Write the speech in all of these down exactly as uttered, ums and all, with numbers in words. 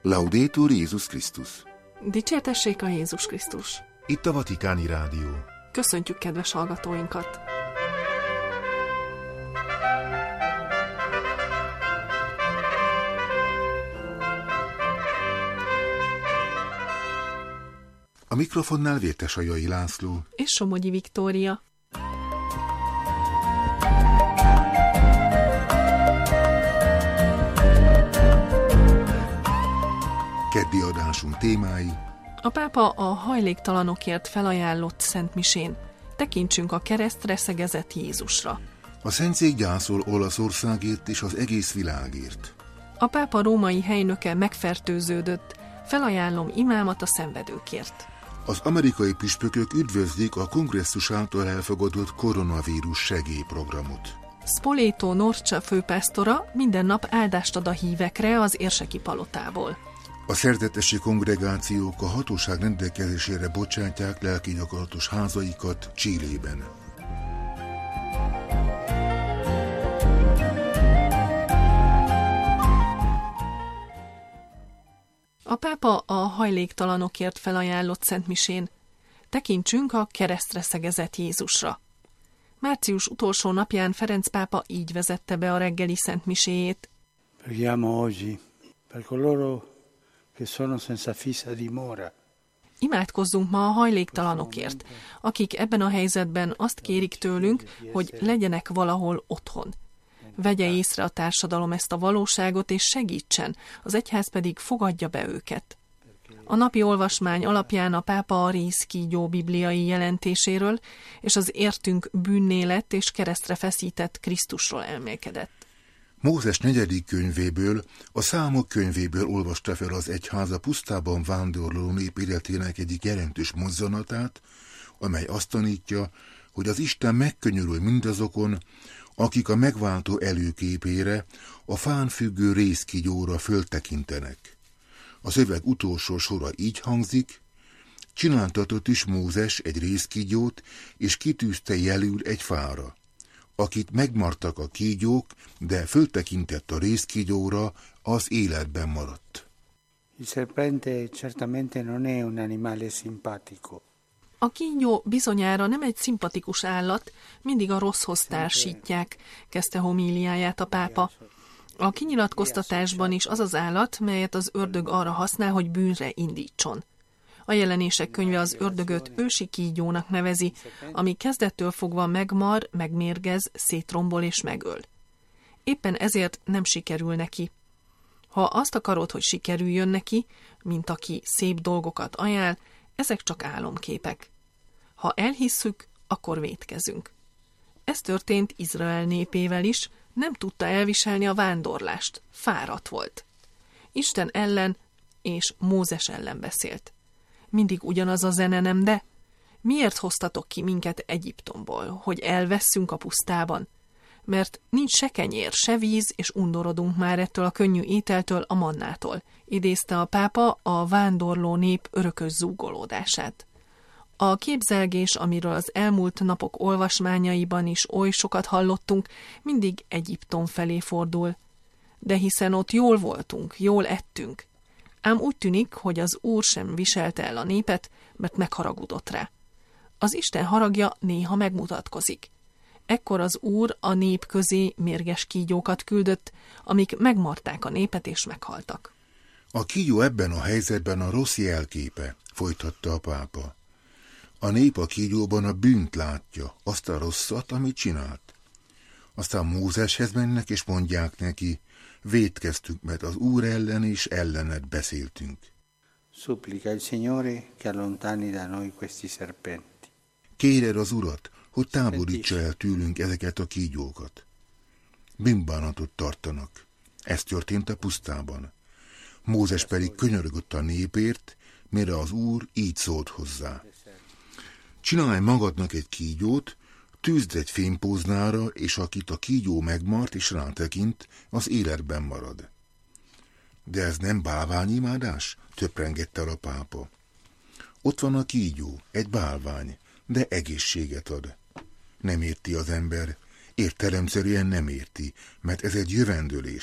Laudetur Jézus Krisztus. Dicsértessék a Jézus Krisztus. Itt a Vatikáni Rádió. Köszöntjük kedves hallgatóinkat! A mikrofonnál Vértesajai László és Somogyi Viktória. Keddi adásunk témái: A pápa a hajléktalanokért felajánlott szentmisén. Tekintsünk a keresztre szegezett Jézusra. A Szentszék gyászol Olaszországért és az egész világért. A pápa római helynöke megfertőződött. Felajánlom imámat a szenvedőkért. Az amerikai püspökök üdvözlik a kongresszus által elfogadott koronavírus segélyprogramot. Spoleto Norcsa főpásztora minden nap áldást ad a hívekre az érseki palotából. A szerzetesi kongregációk a hatóság rendelkezésére bocsátják lelkigyakorlatos házaikat Chilében. A pápa a hajléktalanokért felajánlott szentmisén. Tekintsünk a keresztre szegezett Jézusra. Március utolsó napján Ferenc pápa így vezette be a reggeli szentmiséjét. Preghiamo oggi per coloro che sono senza fissa dimora. Imádkozzunk ma a hajléktalanokért, akik ebben a helyzetben azt kérik tőlünk, hogy legyenek valahol otthon. Vegye észre a társadalom ezt a valóságot, és segítsen, az egyház pedig fogadja be őket. A napi olvasmány alapján a pápa a rézkígyó bibliai jelentéséről és az értünk bűnné lett és keresztre feszített Krisztusról elmélkedett. Mózes negyedik könyvéből, a Számok könyvéből olvasta fel az egyház a pusztában vándorló nép életének egyik jelentős mozzanatát, amely azt tanítja, hogy az Isten megkönyörül mindazokon, akik a megváltó előképére, a fán függő rézkígyóra föltekintenek. A szöveg utolsó sora így hangzik: csináltatott is Mózes egy rézkígyót, és kitűzte jelül egy fára. Akit megmartak a kígyók, de föltekintett a rézkígyóra, az életben maradt. Il serpente certamente non è un animale simpatico. A kígyó bizonyára nem egy szimpatikus állat, mindig a rosszhoz társítják, kezdte homíliáját a pápa. A kinyilatkoztatásban is az az állat, melyet az ördög arra használ, hogy bűnre indítson. A Jelenések könyve az ördögöt ősi kígyónak nevezi, ami kezdettől fogva megmar, megmérgez, szétrombol és megöl. Éppen ezért nem sikerül neki. Ha azt akarod, hogy sikerüljön neki, mint aki szép dolgokat ajánl, ezek csak álomképek. Ha elhisszük, akkor vétkezünk. Ez történt Izrael népével is, nem tudta elviselni a vándorlást, fáradt volt. Isten ellen és Mózes ellen beszélt. Mindig ugyanaz a zene, nem de? Miért hoztatok ki minket Egyiptomból, hogy elvesszünk a pusztában? Mert nincs se kenyér, se víz, és undorodunk már ettől a könnyű ételtől, a mannától, idézte a pápa a vándorló nép örökös zúgolódását. A képzelgés, amiről az elmúlt napok olvasmányaiban is oly sokat hallottunk, mindig Egyiptom felé fordul. De hiszen ott jól voltunk, jól ettünk. Ám úgy tűnik, hogy az Úr sem viselte el a népet, mert megharagudott rá. Az Isten haragja néha megmutatkozik. Ekkor az Úr a nép közé mérges kígyókat küldött, amik megmarták a népet és meghaltak. A kígyó ebben a helyzetben a rossz jelképe, folytatta a pápa. A nép a kígyóban a bűnt látja, azt a rosszat, amit csinált. Aztán Mózeshez mennek és mondják neki: vétkeztünk, mert az Úr ellen és ellened beszéltünk. Supplica il Signore che allontani da noi questi serpenti. Kéred az Urat, hogy távolítsa el tőlünk ezeket a kígyókat. Bűnbánatot tartanak. Ez történt a pusztában. Mózes pedig könyörgött a népért, mire az Úr így szólt hozzá: csinálj magadnak egy kígyót, tűzd egy fémpóznára, és akit a kígyó megmart és rátekint, az életben marad. De ez nem bálványimádás? Töprengett el a pápa. Ott van a kígyó, egy bálvány, de egészséget ad. Nem érti az ember, értelemszerűen nem érti, mert ez egy jövendőlés.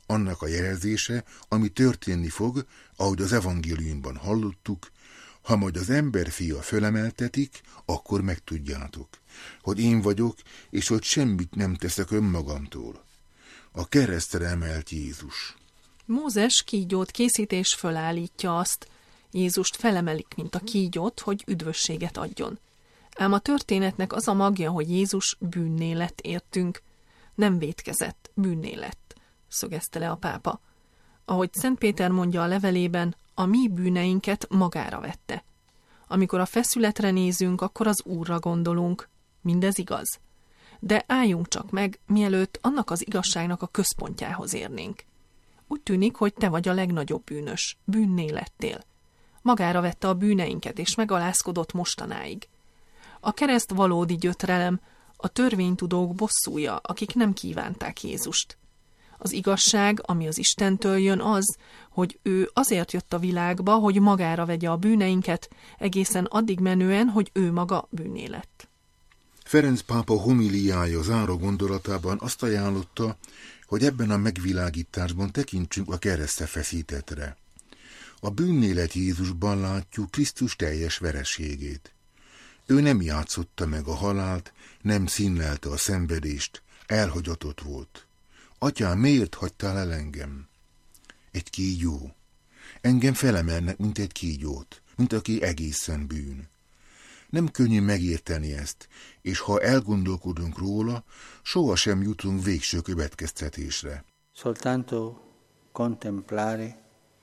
Annak a jelzése, ami történni fog, ahogy az evangéliumban hallottuk, ha majd az emberfia fölemeltetik, akkor megtudjátok, hogy én vagyok, és hogy semmit nem teszek önmagamtól. A keresztre emelt Jézus. Mózes kígyót készít és fölállítja azt. Jézust felemelik, mint a kígyót, hogy üdvösséget adjon. Ám a történetnek az a magja, hogy Jézus bűnné lett értünk. Nem vétkezett, bűnné lett, szögezte le a pápa. Ahogy Szent Péter mondja a levelében, a mi bűneinket magára vette. Amikor a feszületre nézünk, akkor az Úrra gondolunk. Mindez igaz. De álljunk csak meg, mielőtt annak az igazságnak a központjához érnénk. Úgy tűnik, hogy te vagy a legnagyobb bűnös. Bűnné lettél. Magára vette a bűneinket, és megalázkodott mostanáig. A kereszt valódi gyötrelem, a törvénytudók bosszúja, akik nem kívánták Jézust. Az igazság, ami az Istentől jön, az, hogy ő azért jött a világba, hogy magára vegye a bűneinket, egészen addig menően, hogy ő maga bűnné lett. Ferenc pápa homiliája záró gondolatában azt ajánlotta, hogy ebben a megvilágításban tekintsünk a keresztre feszítettre. A bűnné lett Jézusban látjuk Krisztus teljes vereségét. Ő nem játszotta meg a halált, nem színlelte a szenvedést, elhagyatott volt. Atyám, miért hagytál el engem? Egy kígyó. Engem felemelnek, mint egy kígyót, mint aki egészen bűn. Nem könnyű megérteni ezt, és ha elgondolkodunk róla, sohasem jutunk végső következtetésre. Soltanto contemplare,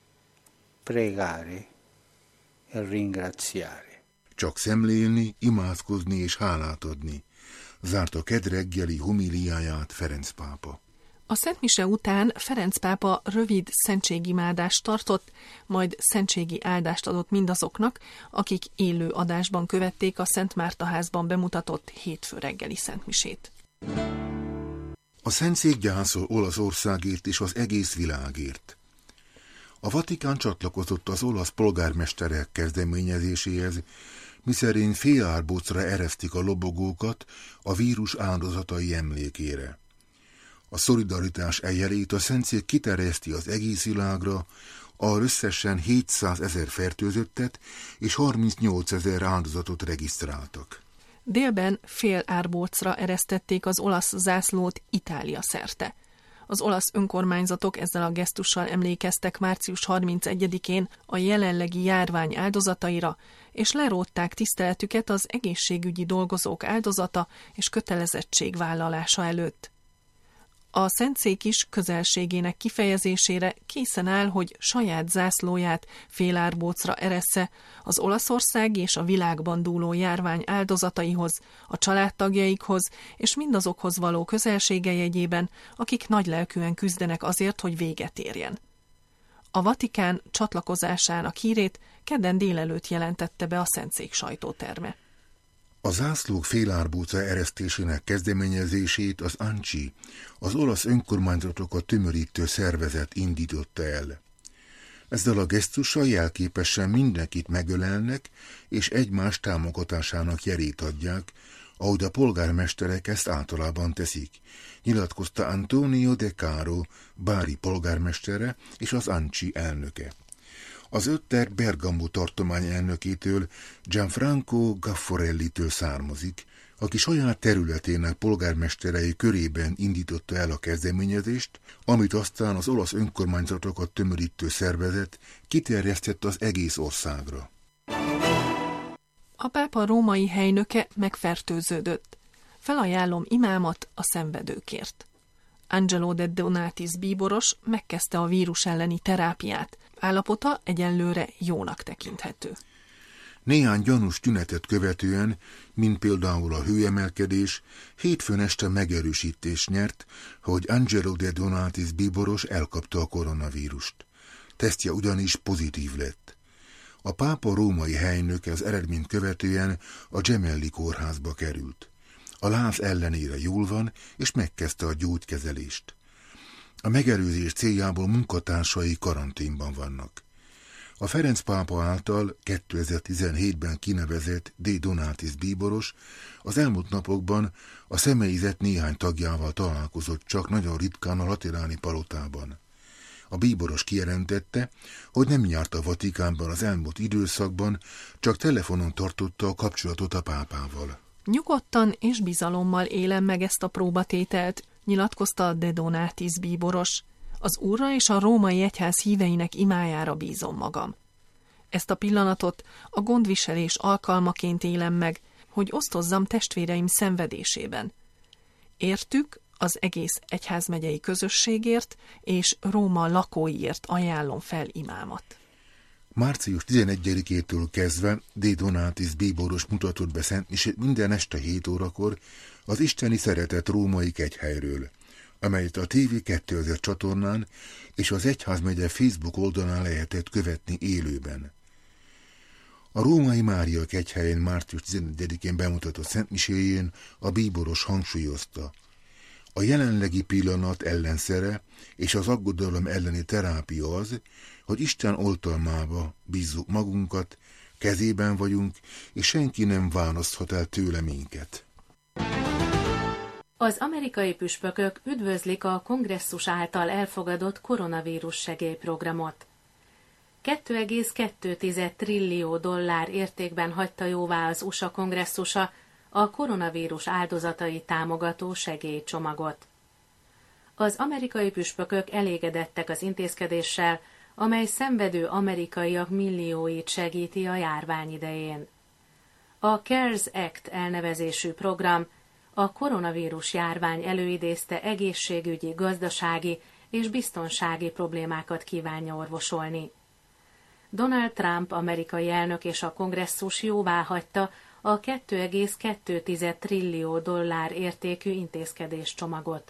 pregare e ringraziare. Csak szemlélni, imádkozni és hálát adni, zárt a kedd reggeli homiliáját Ferenc pápa. A szentmise után Ferenc pápa rövid szentségimádást tartott, majd szentségi áldást adott mindazoknak, akik élő adásban követték a Szent Márta házban bemutatott hétfő reggeli szentmisét. A Szentszék gyászol Olaszországért és az egész világért. A Vatikán csatlakozott az olasz polgármesterek kezdeményezéséhez, miszerint félárbocra eresztik a lobogókat a vírus áldozatai emlékére. A szolidaritás eljelét a Szentszék kiterjeszti az egész világra, ahol összesen hétszázezer fertőzöttet és harmincnyolcezer áldozatot regisztráltak. Délben fél árbócra eresztették az olasz zászlót Itália szerte. Az olasz önkormányzatok ezzel a gesztussal emlékeztek március harmincegyedikén a jelenlegi járvány áldozataira, és lerótták tiszteletüket az egészségügyi dolgozók áldozata és kötelezettségvállalása előtt. A Szentszék is közelségének kifejezésére készen áll, hogy saját zászlóját félárbócra eressze az Olaszország és a világban dúló járvány áldozataihoz, a családtagjaikhoz és mindazokhoz való közelsége jegyében, akik nagylelkűen küzdenek azért, hogy véget érjen. A Vatikán csatlakozásának hírét kedden délelőtt jelentette be a Szentszék sajtóterme. A zászlók félárbóca eresztésének kezdeményezését az á en cé i, az olasz önkormányzatokat tömörítő szervezet indította el. Ezzel a gesztussal jelképesen mindenkit megölelnek, és egymás támogatásának jelét adják, ahogy a polgármesterek ezt általában teszik, nyilatkozta Antonio De Caro, Bari polgármestere és az á en cé i elnöke. Az öttek Bergamo tartomány elnökétől, Gianfranco Gaffarellitől származik, aki saját területének polgármesterei körében indította el a kezdeményezést, amit aztán az olasz önkormányzatokat tömörítő szervezet kiterjesztett az egész országra. A pápa római helynöke megfertőződött. Felajánlom imámat a szenvedőkért. Angelo de Donatis bíboros megkezdte a vírus elleni terápiát. Állapota egyenlőre jónak tekinthető. Néhány gyanús tünetet követően, mint például a hőemelkedés, hétfőn este megerősítést nyert, hogy Angelo de Donatis bíboros elkapta a koronavírust. Tesztje ugyanis pozitív lett. A pápa római helynöke az eredményt követően a Gemelli kórházba került. A láz ellenére jól van, és megkezdte a gyógykezelést. A megelőzés céljából munkatársai karanténban vannak. A Ferenc pápa által kétezer-tizenhétben kinevezett De Donatis bíboros az elmúlt napokban a személyzet néhány tagjával találkozott csak nagyon ritkán a Lateráni palotában. A bíboros kijelentette, hogy nem járt a Vatikánban az elmúlt időszakban, csak telefonon tartotta a kapcsolatot a pápával. Nyugodtan és bizalommal élem meg ezt a próbatételt, nyilatkozta a De Donatis bíboros. Az Úrra és a római egyház híveinek imájára bízom magam. Ezt a pillanatot a gondviselés alkalmaként élem meg, hogy osztozzam testvéreim szenvedésében. Értük, az egész egyházmegyei közösségért és Róma lakóiért ajánlom fel imámat. Március tizenegyedikétől kezdve De Donatis bíboros mutatott be szentmisét minden este hét órakor az Isteni Szeretet római kegyhelyről, amelyet a té vé kétezer csatornán és az egyházmegye Facebook oldalán lehetett követni élőben. A római Mária kegyhelyen március tizenegyedikén bemutatott szentmiséjén a bíboros hangsúlyozta: a jelenlegi pillanat ellenszere és az aggodalom elleni terápia az, hogy Isten oltalmába bízzuk magunkat, kezében vagyunk, és senki nem választhat el tőle minket. Az amerikai püspökök üdvözlik a kongresszus által elfogadott koronavírus segélyprogramot. két egész kettő trillió dollár értékben hagyta jóvá az u es á kongresszusa a koronavírus áldozatai támogató segélycsomagot. Az amerikai püspökök elégedettek az intézkedéssel, amely szenvedő amerikaiak millióit segíti a járvány idején. A CARES Act elnevezésű program a koronavírus járvány előidézte egészségügyi, gazdasági és biztonsági problémákat kívánja orvosolni. Donald Trump amerikai elnök és a kongresszus jóváhagyta a két egész kettő trillió dollár értékű intézkedéscsomagot.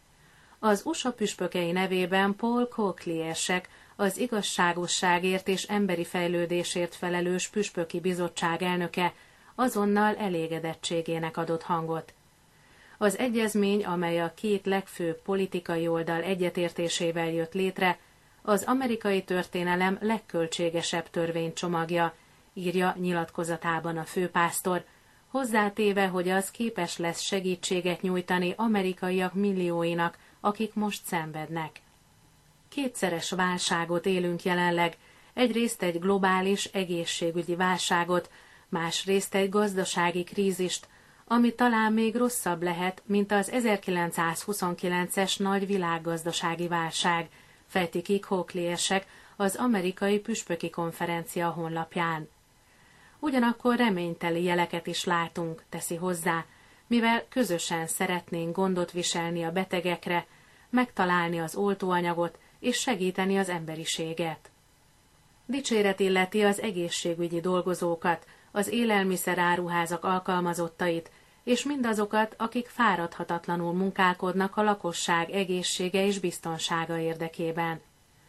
Az u es á püspökei nevében Paul Cochlier-sek, az igazságosságért és emberi fejlődésért felelős püspöki bizottság elnöke azonnal elégedettségének adott hangot. Az egyezmény, amely a két legfőbb politikai oldal egyetértésével jött létre, az amerikai történelem legköltségesebb törvénycsomagja, írja nyilatkozatában a főpásztor, hozzátéve, hogy az képes lesz segítséget nyújtani amerikaiak millióinak, akik most szenvednek. Kétszeres válságot élünk jelenleg, egyrészt egy globális egészségügyi válságot, másrészt egy gazdasági krízist, ami talán még rosszabb lehet, mint az ezerkilencszázhuszonkilences nagy világgazdasági válság, fejti ki Cochlier-sek az amerikai püspöki konferencia honlapján. Ugyanakkor reményteli jeleket is látunk, teszi hozzá, mivel közösen szeretnénk gondot viselni a betegekre, megtalálni az oltóanyagot és segíteni az emberiséget. Dicséret illeti az egészségügyi dolgozókat, az élelmiszeráruházak alkalmazottait, és mindazokat, akik fáradhatatlanul munkálkodnak a lakosság egészsége és biztonsága érdekében.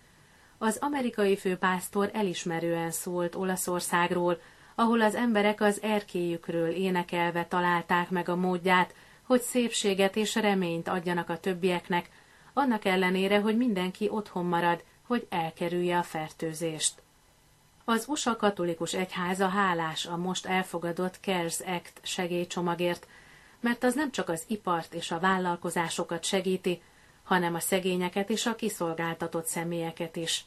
Az amerikai főpásztor elismerően szólt Olaszországról, ahol az emberek az erkélyükről énekelve találták meg a módját, hogy szépséget és reményt adjanak a többieknek, annak ellenére, hogy mindenki otthon marad, hogy elkerülje a fertőzést. Az u es á katolikus egyháza hálás a most elfogadott CARES Act segélycsomagért, mert az nem csak az ipart és a vállalkozásokat segíti, hanem a szegényeket és a kiszolgáltatott személyeket is.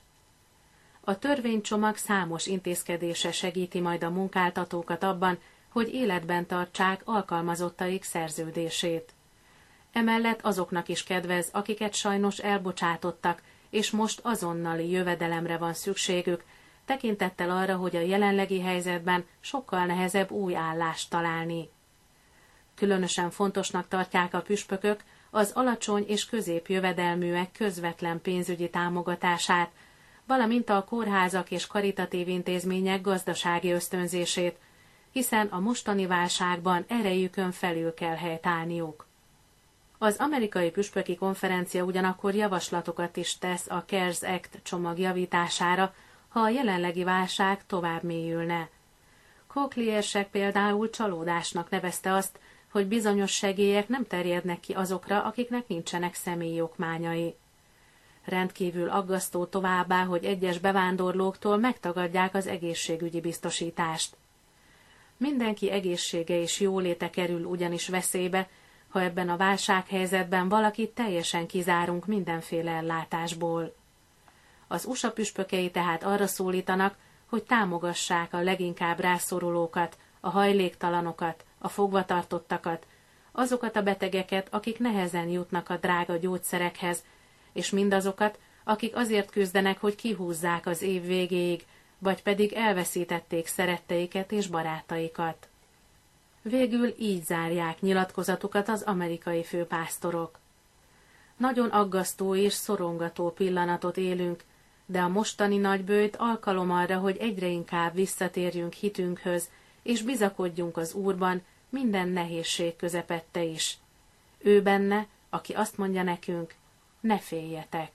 A törvénycsomag számos intézkedése segíti majd a munkáltatókat abban, hogy életben tartsák alkalmazottaik szerződését. Emellett azoknak is kedvez, akiket sajnos elbocsátottak, és most azonnali jövedelemre van szükségük, tekintettel arra, hogy a jelenlegi helyzetben sokkal nehezebb új állást találni. Különösen fontosnak tartják a püspökök az alacsony és középjövedelműek közvetlen pénzügyi támogatását, valamint a kórházak és karitatív intézmények gazdasági ösztönzését, hiszen a mostani válságban erejükön felül kell helytállniuk. Az amerikai püspöki konferencia ugyanakkor javaslatokat is tesz a CARES Act csomag javítására, ha a jelenlegi válság tovább mélyülne. Cochlier-sek például csalódásnak nevezte azt, hogy bizonyos segélyek nem terjednek ki azokra, akiknek nincsenek személyi okmányai. Rendkívül aggasztó továbbá, hogy egyes bevándorlóktól megtagadják az egészségügyi biztosítást. Mindenki egészsége és jóléte kerül ugyanis veszélybe, ha ebben a válsághelyzetben valakit teljesen kizárunk mindenféle ellátásból. Az u es á püspökei tehát arra szólítanak, hogy támogassák a leginkább rászorulókat, a hajléktalanokat, a fogvatartottakat, azokat a betegeket, akik nehezen jutnak a drága gyógyszerekhez, és mindazokat, akik azért küzdenek, hogy kihúzzák az év végéig, vagy pedig elveszítették szeretteiket és barátaikat. Végül így zárják nyilatkozatukat az amerikai főpásztorok. Nagyon aggasztó és szorongató pillanatot élünk, de a mostani nagyböjt alkalom arra, hogy egyre inkább visszatérjünk hitünkhöz, és bizakodjunk az Úrban minden nehézség közepette is. Ő benne, aki azt mondja nekünk, ne féljetek.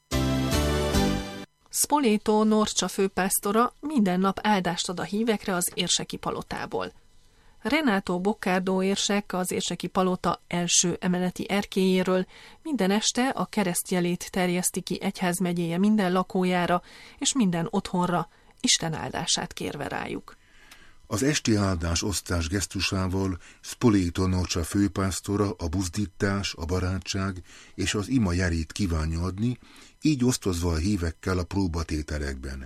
Spoleto Norcsa főpásztora minden nap áldást ad a hívekre az érseki palotából. Renato Boccardo érsek az érseki palota első emeleti erkélyéről minden este a keresztjelét terjeszti ki egyházmegyéje minden lakójára és minden otthonra, Isten áldását kérve rájuk. Az esti áldás osztás gesztusával Spoleto Norcsa főpásztora a buzdítás, a barátság és az ima jelét kívánja adni, így osztozva a hívekkel a próbatételekben.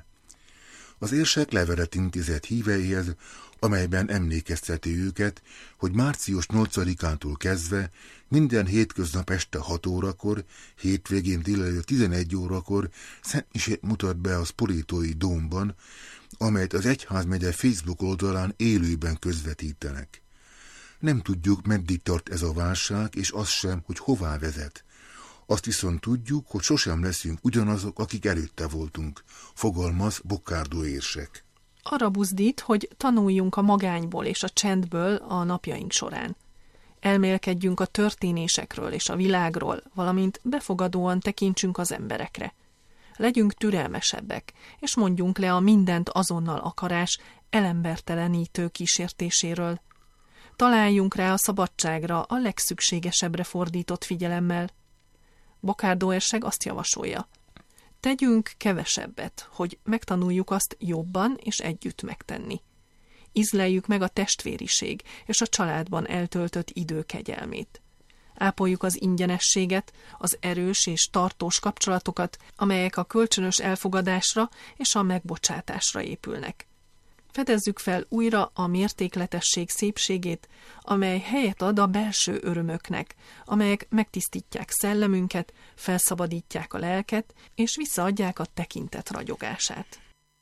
Az érsek levelet intézett híveihez, amelyben emlékezteti őket, hogy március nyolcadikától kezdve minden hétköznap este hat órakor, hétvégén délelőtt tizenegy órakor szentmisét mutat be a Spoletói dómban, amelyet az egyházmegye Facebook oldalán élőben közvetítenek. Nem tudjuk, meddig tart ez a válság, és az sem, hogy hová vezet. Azt viszont tudjuk, hogy sosem leszünk ugyanazok, akik előtte voltunk, fogalmaz Boccardo érsek. Arra buzdít, hogy tanuljunk a magányból és a csendből a napjaink során. Elmélkedjünk a történésekről és a világról, valamint befogadóan tekintsünk az emberekre. Legyünk türelmesebbek, és mondjunk le a mindent azonnal akarás elembertelenítő kísértéséről. Találjunk rá a szabadságra, a legszükségesebbre fordított figyelemmel. Boccardo érsek azt javasolja. Tegyünk kevesebbet, hogy megtanuljuk azt jobban és együtt megtenni. Ízleljük meg a testvériség és a családban eltöltött idő kegyelmét. Ápoljuk az ingyenességet, az erős és tartós kapcsolatokat, amelyek a kölcsönös elfogadásra és a megbocsátásra épülnek. Fedezzük fel újra a mértékletesség szépségét, amely helyet ad a belső örömöknek, amelyek megtisztítják szellemünket, felszabadítják a lelket, és visszaadják a tekintet ragyogását.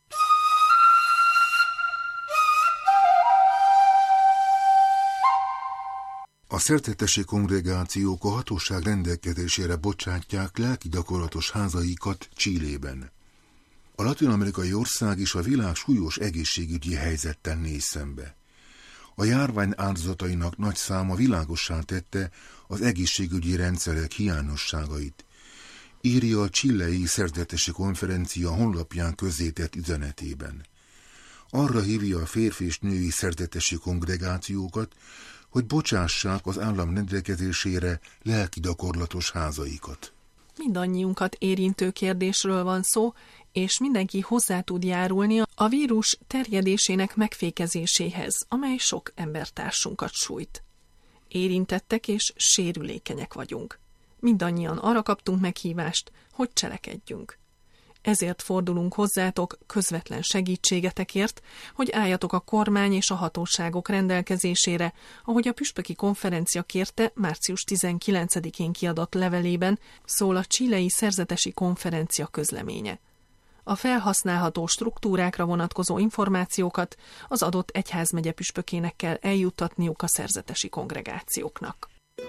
A szerzetesi kongregációk a hatóság rendelkezésére bocsátják lelki gyakorlatos házaikat Chilében. A latin-amerikai ország és a világ súlyos egészségügyi helyzettel néz szembe. A járvány áldozatainak nagy száma világossá tette az egészségügyi rendszerek hiányosságait, írja a Chilei Szerzetesi Konferencia honlapján közzétett üzenetében. Arra hívja a férfi és női szerzetesi kongregációkat, hogy bocsássák az állam rendelkezésére lelki gyakorlatos házaikat. Mindannyiunkat érintő kérdésről van szó, és mindenki hozzá tud járulni a vírus terjedésének megfékezéséhez, amely sok embertársunkat sújt. Érintettek és sérülékenyek vagyunk. Mindannyian arra kaptunk meghívást, hogy cselekedjünk. Ezért fordulunk hozzátok közvetlen segítségetekért, hogy álljatok a kormány és a hatóságok rendelkezésére, ahogy a püspöki konferencia kérte március tizenkilencedikén kiadott levelében, szól a Chilei Szerzetesi Konferencia közleménye. A felhasználható struktúrákra vonatkozó információkat az adott egyházmegye püspökének kell eljuttatniuk a szerzetesi kongregációknak.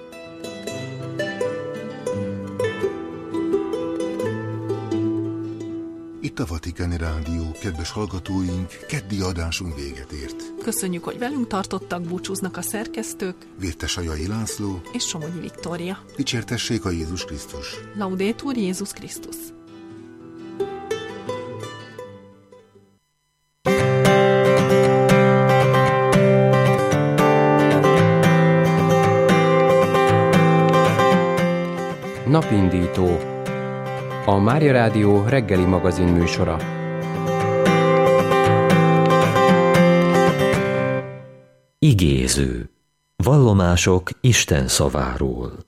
Itt a Vatikáni Rádió, kedves hallgatóink, keddi adásunk véget ért. Köszönjük, hogy velünk tartottak, búcsúznak a szerkesztők, Vértesajai László és Somogyi Viktória. Dicsértessék a Jézus Krisztus! Laudetur Jézus Krisztus! Napindító, a Mária Rádió reggeli magazin műsora. Igéző. Vallomások Isten szaváról.